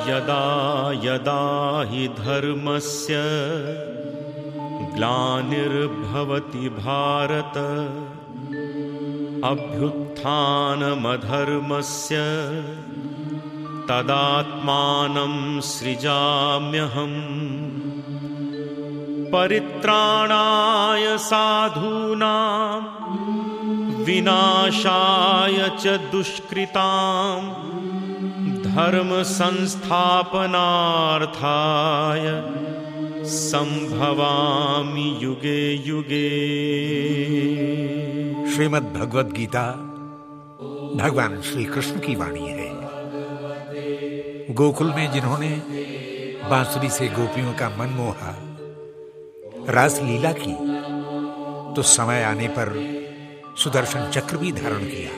यदा यदा हि धर्मस्य ग्लानिर्भवति भारत अभ्युत्थानमधर्मस्य तदात्मानं सृजाम्यहम् परित्राणाय साधूनां विनाशाय च दुष्कृतां धर्म संस्थापनार्थाय संभवामि युगे युगे। श्रीमद् भगवद गीता भगवान श्री कृष्ण की वाणी है। गोकुल में जिन्होंने बांसुरी से गोपियों का मन मोहा, रास लीला की, तो समय आने पर सुदर्शन चक्र भी धारण किया।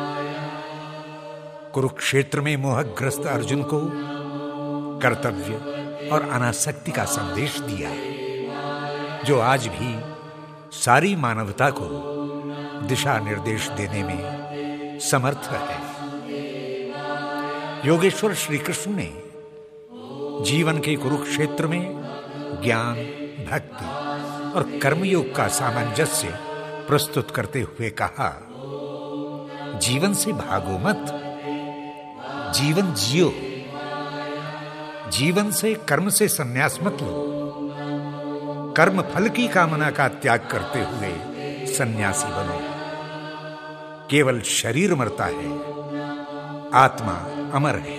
कुरुक्षेत्र में मोहग्रस्त अर्जुन को कर्तव्य और अनासक्ति का संदेश दिया, जो आज भी सारी मानवता को दिशा निर्देश देने में समर्थ है। योगेश्वर श्री कृष्ण ने जीवन के कुरुक्षेत्र में ज्ञान, भक्ति और कर्मयोग का सामंजस्य प्रस्तुत करते हुए कहा, जीवन से भागो मत, जीवन जियो। जीवन से कर्म से संन्यास मत लो। कर्म फल की कामना का त्याग करते हुए सन्यासी बनो। केवल शरीर मरता है, आत्मा अमर है।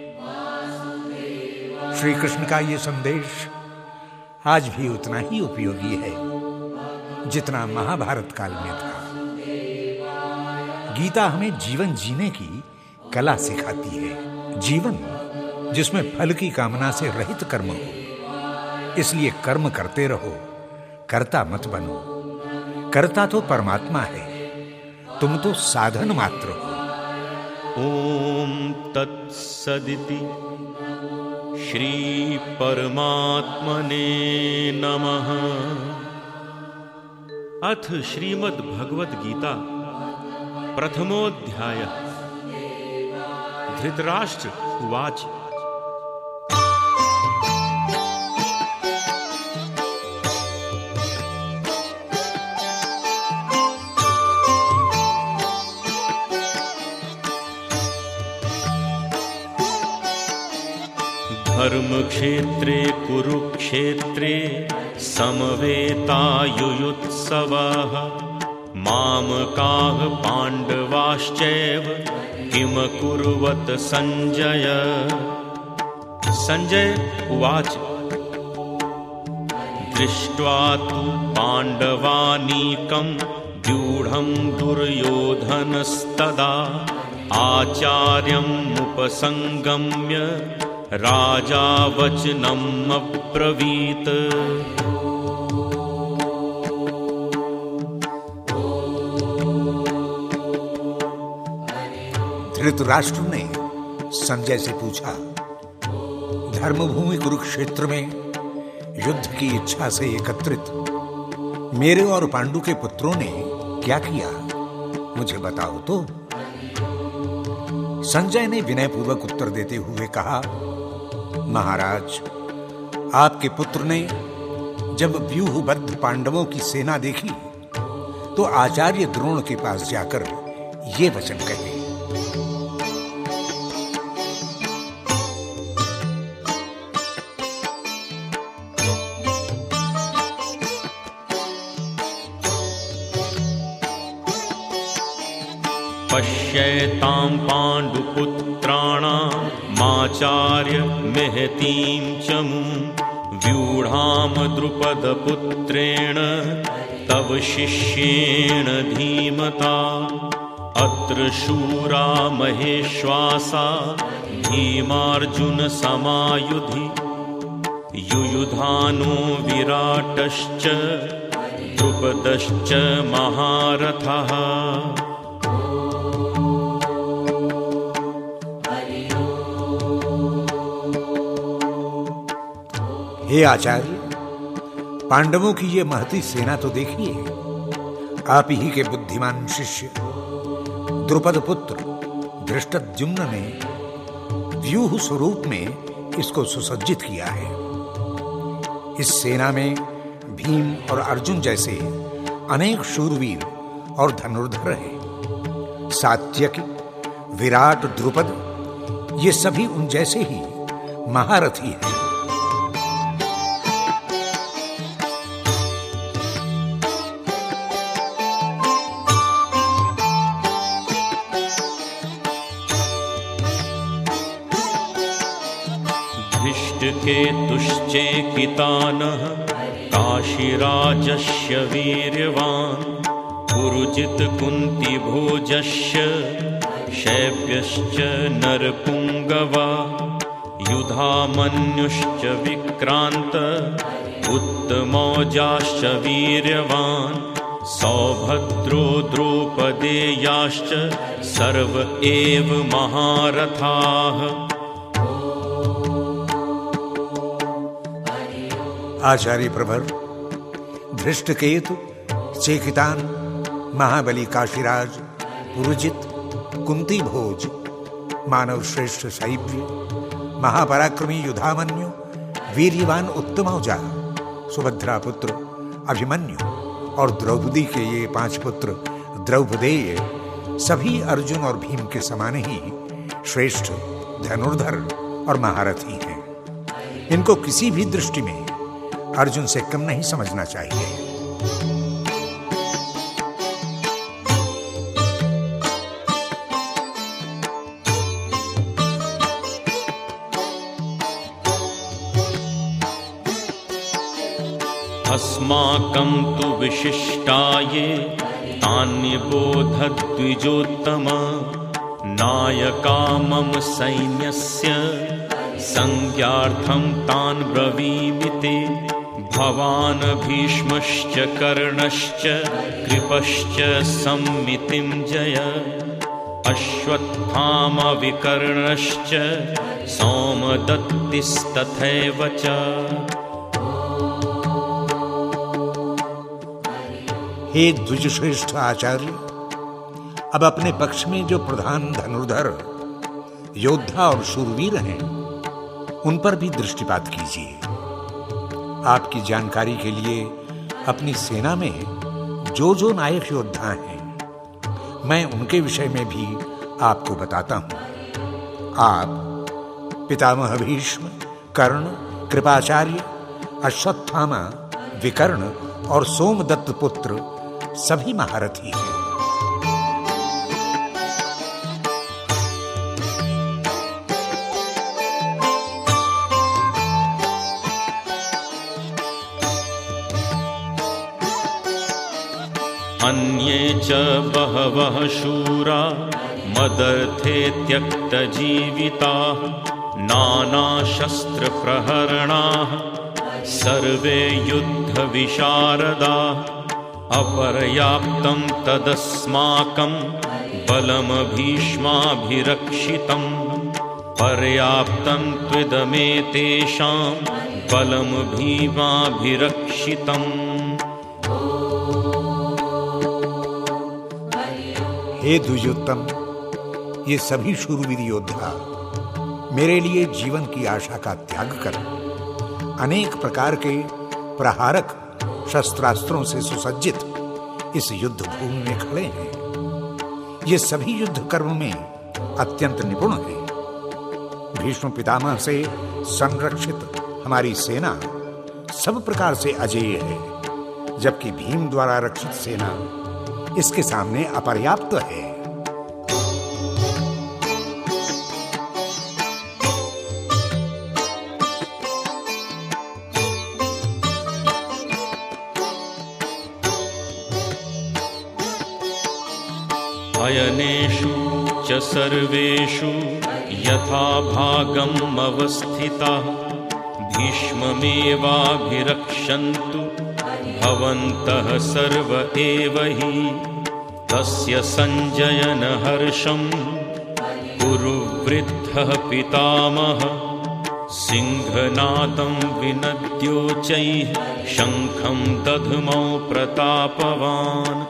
श्री कृष्ण का यह संदेश आज भी उतना ही उपयोगी है जितना महाभारत काल में था। गीता हमें जीवन जीने की कला सिखाती है। जीवन जिसमें फल की कामना से रहित कर्म हो, इसलिए कर्म करते रहो, कर्ता मत बनो। कर्ता तो परमात्मा है, तुम तो साधन मात्र हो। ओम तत्सदिति श्री परमात्मने नमः। अथ श्रीमद् भगवद गीता प्रथमोऽध्यायः। धृतराष्ट्र उवाच धर्मक्षेत्रे कुरुक्षेत्रे समवेतायुयुत्सवः मामकाः पाण्डवाश्चैव किम कुर्वत संजय। संजय उवाच दृष्ट्वा तु पाण्डवानीकं व्यूढं दुर्योधनस्तदा आचार्यमुपसंगम्य राजा वचनम् अब्रवीत्। धृतराष्ट्र ने संजय से पूछा, धर्मभूमि कुरुक्षेत्र में युद्ध की इच्छा से एकत्रित मेरे और पांडु के पुत्रों ने क्या किया, मुझे बताओ तो। संजय ने विनयपूर्वक उत्तर देते हुए कहा, महाराज, आपके पुत्र ने जब व्यूहबद्ध पांडवों की सेना देखी तो आचार्य द्रोण के पास जाकर ये वचन कहे, पश्येतां पाण्डुपुत्राणां माचार्य महतीं चमूं व्यूढां द्रुपदपुत्रेण तव शिष्येण धीमता। अत्र शूरा महेश्वासा भीमार्जुन समायुधि युयुधानो विराटश्च द्रुपदश्च महारथः। हे आचार्य, पांडवों की ये महती सेना तो देखिए। आप ही के बुद्धिमान शिष्य द्रुपद पुत्र धृष्टद्युम्न ने व्यूह स्वरूप में इसको सुसज्जित किया है। इस सेना में भीम और अर्जुन जैसे अनेक शूरवीर और धनुर्धर हैं। सात्यकी, विराट, द्रुपद ये सभी उन जैसे ही महारथी हैं। धृष्टकेतुश्चेकितानः काशीराजस्य वीर्यवान् पुरुजित् कुन्तिभोजस्य शैब्यश्च नरपुङ्गवा युधामन्युश्च विक्रान्त उत्तमौजाश्च वीर्यवान् सौभद्रो द्रौपदेयाश्च सर्व एव महारथाः। आचार्य प्रवर, धृष्टकेतु, चेकितान, महाबली काशीराज, पुरुजित, कुंती भोज, मानव श्रेष्ठ शैब्य, महापराक्रमी युधामन्यु, वीर्यवान उत्तमौजा, सुभद्रा पुत्र अभिमन्यु और द्रौपदी के ये 5 पुत्र द्रौपदेय सभी अर्जुन और भीम के समान ही श्रेष्ठ, धनुर्धर और महारथी हैं। इनको किसी भी दृष्टि में अर्जुन से कम नहीं समझना चाहिए। अस्माकं तु विशिष्टाये तान्यबोधद्विजोत्तम नायका मम सैन्यस्य संज्ञार्थं तान् ब्रवीमि। भवान् भीष्मश्च कर्णश्च कृपश्च सम्मितिं जय अश्वत्थामा विकर्णश्च सौमदत्तिस्तथैव च। हे द्विजश्रेष्ठ आचार्य, अब अपने पक्ष में जो प्रधान धनुर्धर, योद्धा और शूरवीर हैं उन पर भी दृष्टिपात कीजिए। आपकी जानकारी के लिए अपनी सेना में जो जो नायक योद्धा हैं मैं उनके विषय में भी आपको बताता हूं। आप पितामह भीष्म, कर्ण, कृपाचार्य, अश्वत्थामा, विकर्ण और सोमदत्त पुत्र सभी महारथी हैं। अन्ये च बहवः शूरा मदर्थे त्यक्तजीविताः नानाशस्त्रप्रहरणाः सर्वे युद्धविशारदाः। अपर्याप्तं तदस्माकं बलं भीष्माभिरक्षितं पर्याप्तं त्विदमेतेषां बलं भीमाभिरक्षितम्। हे द्विजोत्तम, ये सभी शूरवीर योद्धा मेरे लिए जीवन की आशा का त्याग कर अनेक प्रकार के प्रहारक शस्त्रास्त्रों से सुसज्जित इस युद्ध भूमि में खड़े हैं। ये सभी युद्ध कर्म में अत्यंत निपुण हैं। भीष्म पितामह से संरक्षित हमारी सेना सब प्रकार से अजेय है, जबकि भीम द्वारा रक्षित सेना इसके सामने अपर्याप्त है। अयनेषु च सर्वेषु यथा भागम् अवस्थिताः भीष्ममेवाभिरक्षन्तु भवन्तः सर्व एव हि। तस्य सञ्जयन हर्षं कुरु वृद्धः पितामहः सिंहनादं विनद्योच्चैः शंखं दध्मौ प्रतापवान्।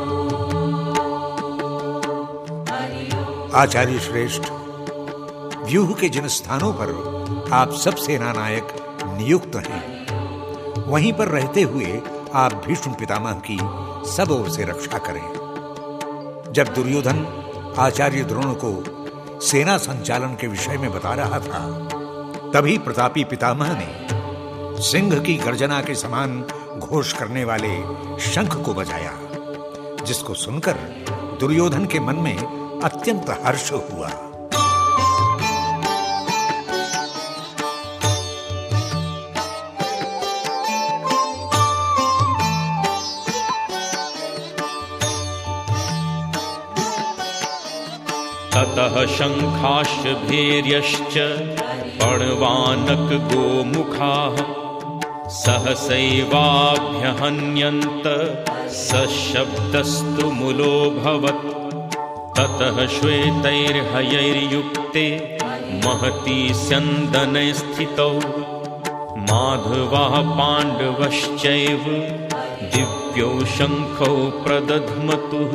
आचार्य श्रेष्ठ, व्यूह के जिन स्थानों पर आप सब सेना नायक नियुक्त हैं, वहीं पर रहते हुए आप भीष्म पितामह की सब ओर से रक्षा करें। जब दुर्योधन आचार्य द्रोण को सेना संचालन के विषय में बता रहा था, तभी प्रतापी पितामह ने सिंह की गर्जना के समान घोष करने वाले शंख को बजाया, जिसको सुनकर दुर्योधन के मन में अत्यंत हर्ष हुआ। ततः शंखाश्च भैर्यश्च पणवानक गोमुखाः सहसैवाभ्यहन्यन्त सशब्दस्तु मुलोऽभवत्। ततः श्वेतैर्हयैर्युक्ते महती स्यन्दने स्थितौ माधवाः पाण्डवश्चैव दिव्यौ शंखौ प्रदध्मतुः।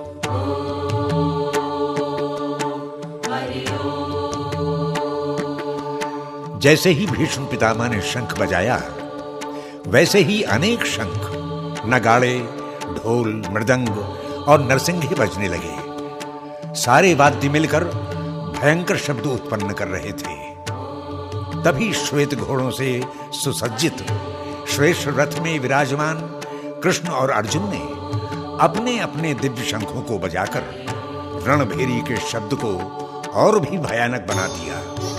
जैसे ही भीष्म पितामह ने शंख बजाया, वैसे ही अनेक शंख, नगाड़े, ढोल, मृदंग और नरसिंघे बजने लगे। सारे वाद्य मिलकर भयंकर शब्द उत्पन्न कर रहे थे। तभी श्वेत घोड़ों से सुसज्जित श्रेष्ठ रथ में विराजमान कृष्ण और अर्जुन ने अपने अपने दिव्य शंखों को बजाकर रणभेरी के शब्द को और भी भयानक बना दिया।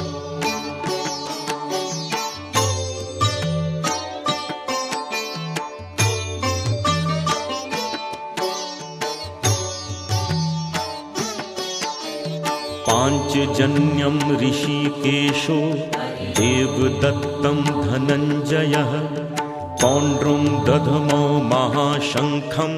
पांचजन्यं ऋषिकेशो देवदत्तं धनंजयः पौंड्रं दधमो महाशंखं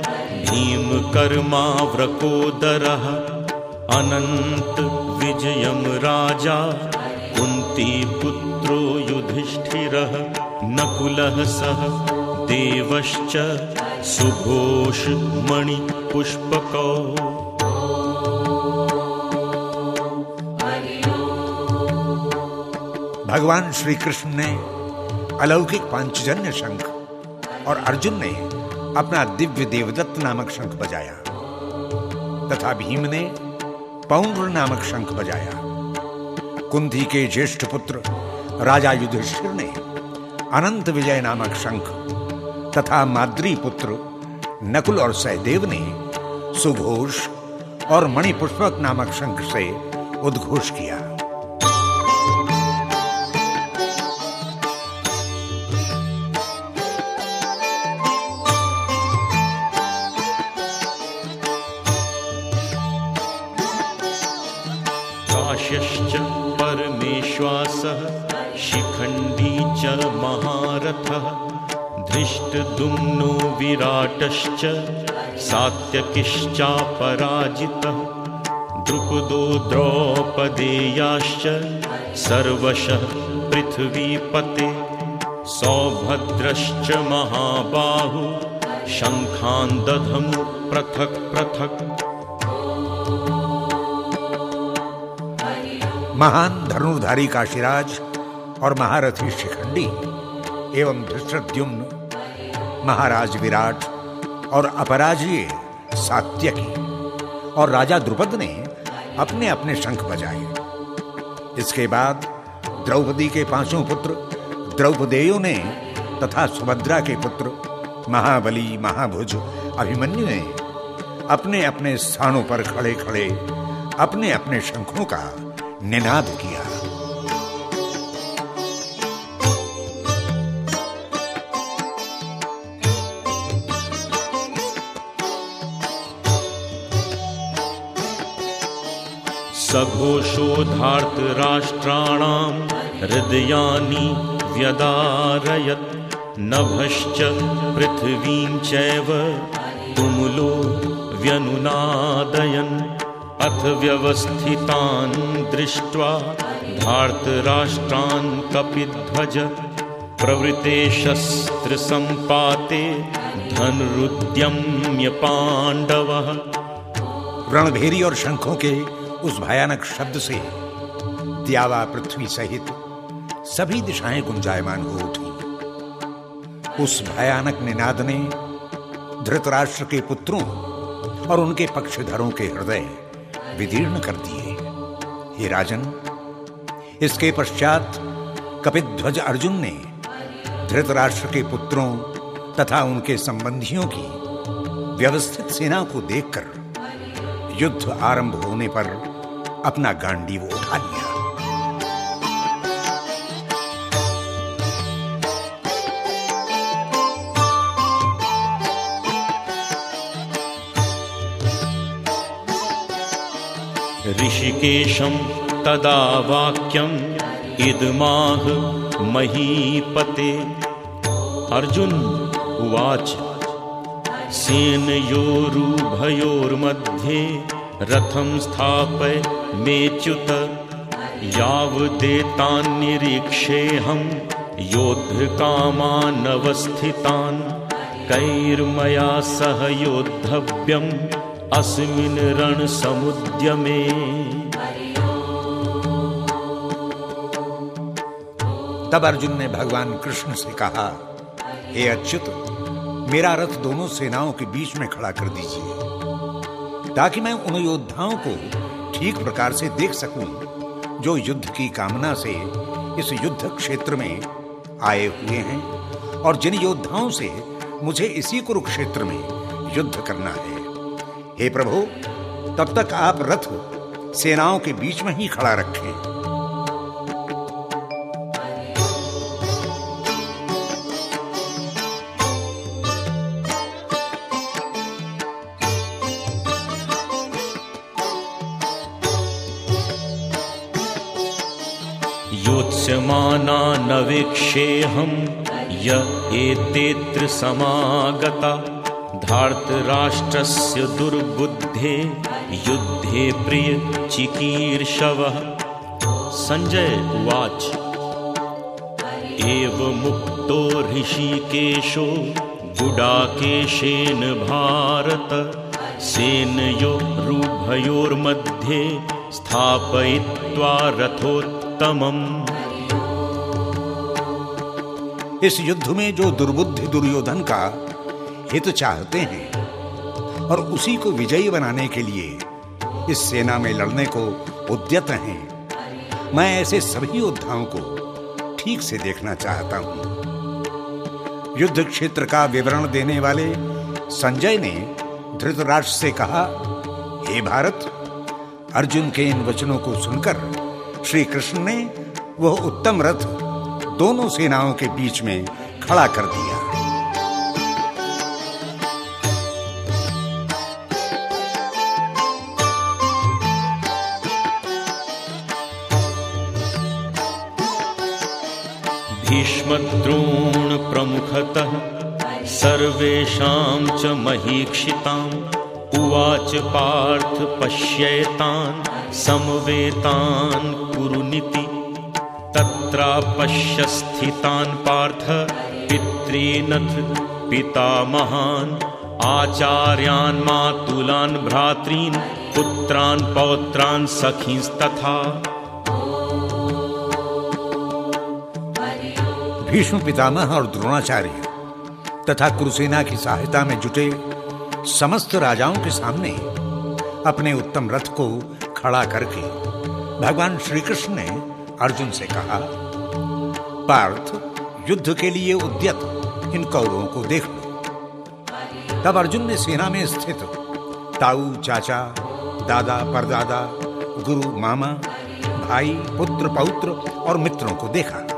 भीमकर्माव्रकोदरः अनंत विजयं राजा कुन्तीपुत्रो युधिष्ठिरः नकुलः सह देवश्च सुघोष मणिपुष्पकौ। भगवान श्री कृष्ण ने अलौकिक पांचजन्य शंख और अर्जुन ने अपना दिव्य देवदत्त नामक शंख बजाया तथा भीम ने पौंड्र नामक शंख बजाया। कुंती के ज्येष्ठ पुत्र राजा युधिष्ठिर ने अनंत विजय नामक शंख तथा माद्री पुत्र नकुल और सहदेव ने सुघोष और मणिपुष्पक नामक शंख से उद्घोष किया। काश्यश्च परमेश्वासः शिखण्डी च महारथः धृष्टद्युम्नो विराटश्च सात्यकिश्चापराजितः द्रुपदो द्रौपदेयाश्च सर्वशः पृथ्वीपते सौभद्रश्च महाबाहु शंखान् दधमु पृथक् पृथक्। महान धनुर्धारी काशीराज और महारथी शिखंडी एवं धृष्टद्युम्न, महाराज विराट और अपराजय सात्यकी और राजा द्रुपद ने अपने अपने शंख बजाए। इसके बाद द्रौपदी के पांचों पुत्र द्रौपदेयों ने तथा सुभद्रा के पुत्र महाबली, महाभुज, अभिमन्यु ने अपने अपने स्थानों पर खड़े खड़े अपने अपने शंखों का निनाद किया। सघोषोधार्तराष्ट्राणां हृदयानि व्यदारयत् नभश्च पृथ्वीं चैव तुमुलो व्यनुनादयन् अथ व्यवस्थितान् दृष्ट्वा धार्तराष्ट्रान् कपिध्वज प्रवृते शस्त्रसंपाते धनुरुद्यम्य पांडवः। रणभेरी और शंखों के उस भयानक शब्द से द्यावा पृथ्वी सहित सभी दिशाएं गुंजायमान हो उठी। उस भयानक निनाद ने धृतराष्ट्र के पुत्रों और उनके पक्षधरों के हृदय विदीर्ण कर दिए। हे राजन, इसके पश्चात कपिध्वज अर्जुन ने धृतराष्ट्र के पुत्रों तथा उनके संबंधियों की व्यवस्थित सेना को देखकर युद्ध आरंभ होने पर अपना गांडीव उठा लिया। ऋषिकेशं तदा वाक्यम् इदमाह महीपते। अर्जुन उवाच सेनयोरुभयोर्मध्ये रथं स्थापय मेच्युत। यावदेतान्निरीक्षेऽहं योद्धकामानवस्थितान्। कैर्मया सह योद्धव्यम् अस्मिन् रणसमुद्यमे। तब अर्जुन ने भगवान कृष्ण से कहा, हे अच्युत, मेरा रथ दोनों सेनाओं के बीच में खड़ा कर दीजिए, ताकि मैं उन योद्धाओं को ठीक प्रकार से देख सकूं जो युद्ध की कामना से इस युद्ध क्षेत्र में आए हुए हैं और जिन योद्धाओं से मुझे इसी कुरुक्षेत्र में युद्ध करना है। हे प्रभु, तब तक आप रथ सेनाओं के बीच में ही खड़ा रखें। योत्स्यमाना नवेक्षेऽहं य एतेऽत्र समागता। धार्तराष्ट्रस्य दुर्बुद्धे युद्धे प्रिय चिकीर्षवः। संजय उवाच एवमुक्तो ऋषिकेशो गुडाकेशेन भारत। सेनयोरुभयोर्मध्ये स्थापयित्वा रथोत्तमम्। इस युद्ध में जो दुर्बुद्धि दुर्योधन का हित चाहते हैं और उसी को विजयी बनाने के लिए इस सेना में लड़ने को उद्यत हैं, मैं ऐसे सभी योद्धाओं को ठीक से देखना चाहता हूं। युद्ध क्षेत्र का विवरण देने वाले संजय ने धृतराष्ट्र से कहा, हे भारत, अर्जुन के इन वचनों को सुनकर श्री कृष्ण ने वह उत्तम रथ दोनों सेनाओं के बीच में खड़ा कर दिया। भीष्मद्रोण प्रमुखतः सर्वेषां च महीक्षिताम्। उवाच पार्थ पश्येतान् समवेतान् कुरुनिति। तत्रापश्य स्थितान् पार्थ पितॄनथ पितामहान्। आचार्यान् मातुलान् भ्रातॄन् पुत्रान् पौत्रान् सखींस्तथा। भीष्म पितामह और द्रोणाचार्य तथा कुरुसेना की सहायता में जुटे समस्त राजाओं के सामने अपने उत्तम रथ को खड़ा करके भगवान श्री कृष्ण ने अर्जुन से कहा, पार्थ, युद्ध के लिए उद्यत इन कौरवों को देख लो। तब अर्जुन ने सेना में स्थित ताऊ, चाचा, दादा, परदादा, गुरु, मामा, भाई, पुत्र, पौत्र और मित्रों को देखा।